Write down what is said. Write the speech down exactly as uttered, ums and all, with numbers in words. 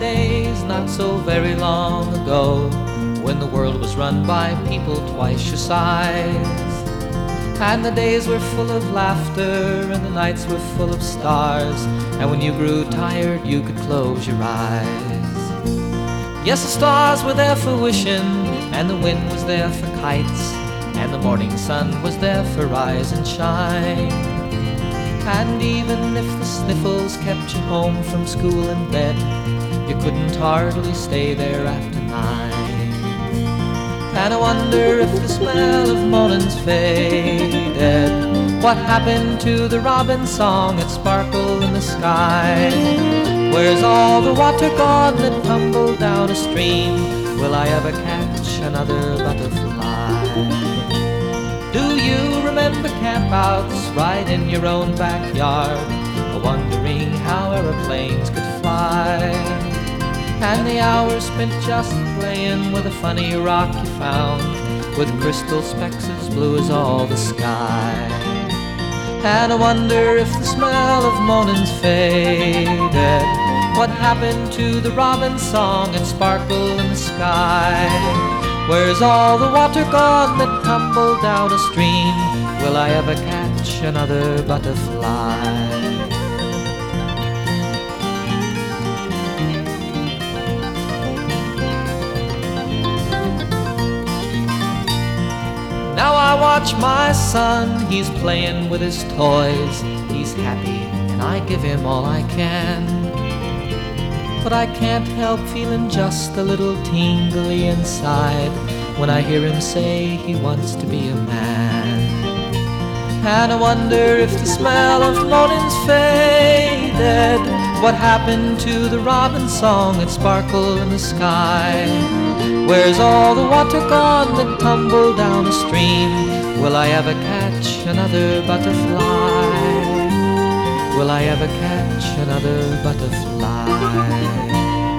days not so very long ago, when the world was run by people twice your size, and the days were full of laughter and the nights were full of stars, and when you grew tired you could close your eyes. Yes, the stars were there for wishing, and the wind was there for kites, and the morning sun was there for rise and shine. And even if the sniffles kept you home from school and bed, you couldn't hardly stay there after nine. And I wonder if the smell of morning's faded, what happened to the robin song that sparkled in the sky? Where's all the water gone that tumbled down a stream? Will I ever catch another butterfly? Do you remember campouts right in your own backyard, wondering how aeroplanes could fly? And the hours spent just playing with a funny rock you found, with crystal specks as blue as all the sky. And I wonder if the smell of morning's faded, what happened to the robin song that sparkled in the sky? Where's all the water gone that tumbled down a stream? Will I ever catch another butterfly? Now I watch my son, he's playing with his toys. He's happy and I give him all I can, but I can't help feeling just a little tingly inside when I hear him say he wants to be a man. And I wonder if the smell of morning's faded, what happened to the robin song that sparkled in the sky? Where's all the water gone that tumbled down a stream? Will I ever catch another butterfly? Will I ever catch another butterfly?